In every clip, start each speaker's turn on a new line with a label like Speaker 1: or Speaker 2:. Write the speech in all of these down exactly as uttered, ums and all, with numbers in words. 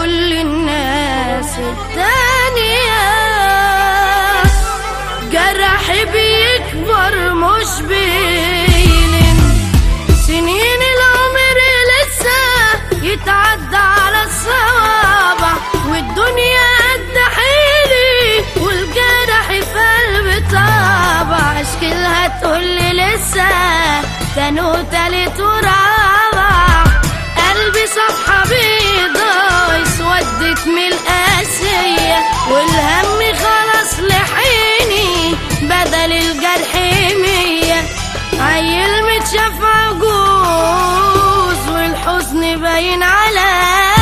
Speaker 1: كل الناس التانية. جرحي بيكبر مش بيلم، سنين العمر لسه يتعدى على الصوابع، والدنيا قد حيلي والجرح في قلبي طابع. اشكلها تقولي لسه تاني وتالت ورابع، قلبي صفحة بيضا اسودت من القاسية، والهم خلاص لحيني بدل الجرح مية. عيل متشاف عجوز والحزن باين عليا،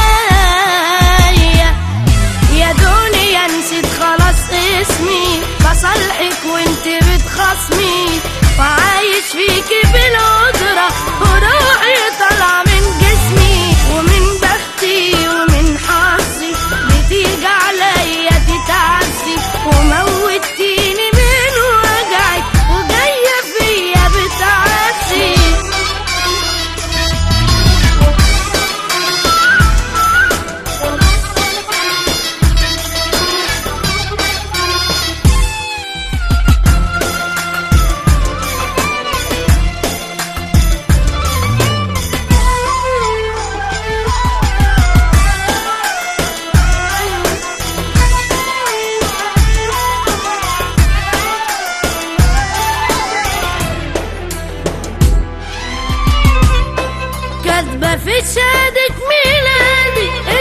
Speaker 1: يا دنيا نسيت خلاص اسمي بصالحك وانت بتخصمي، وعايش فيكي بالقدرة وروحي طالعة من جسمي، ومن بختي ومن حظي بتيجي عليا تتعزي، وموتيني من وجعك وجاية فيا بتعزي. كاتبة في شهادة ميلادي